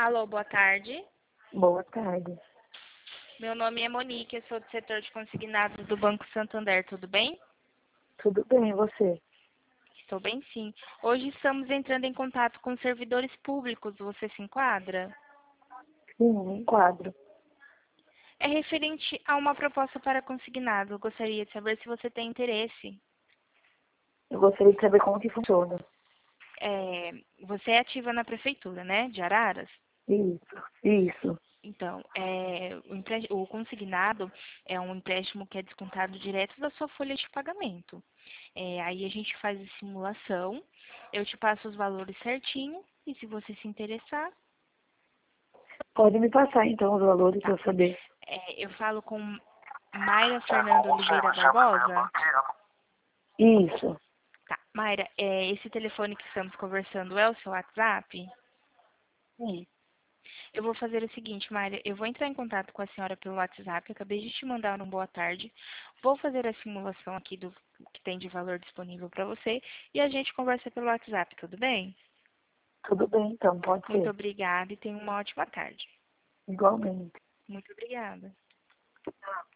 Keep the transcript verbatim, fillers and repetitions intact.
Alô, boa tarde. Boa tarde. Meu nome é Monique, eu sou do setor de consignados do Banco Santander, tudo bem? Tudo bem, e você? Estou bem, sim. Hoje estamos entrando em contato com servidores públicos, você se enquadra? Sim, me enquadro. É referente a uma proposta para consignado. Eu gostaria de saber se você tem interesse. Eu gostaria de saber como que funciona. É, você é ativa na prefeitura, né, de Araras? Isso, isso. Então, é, o, empre- o consignado é um empréstimo que é descontado direto da sua folha de pagamento. É, aí a gente faz a simulação, eu te passo os valores certinho, e se você se interessar, Pode me passar então os valores para tá. eu saber. É, eu falo com Mayra Fernanda Oliveira Barbosa. Isso. Tá, Mayra, é, esse telefone que estamos conversando é o seu WhatsApp? Sim. Eu vou fazer o seguinte, Mayra, eu vou entrar em contato com a senhora pelo WhatsApp, eu acabei de te mandar um boa tarde, vou fazer a simulação aqui do que tem de valor disponível para você e a gente conversa pelo WhatsApp, tudo bem? Tudo bem então, pode Muito ser. obrigada e tenha uma ótima tarde. Igualmente. Muito obrigada.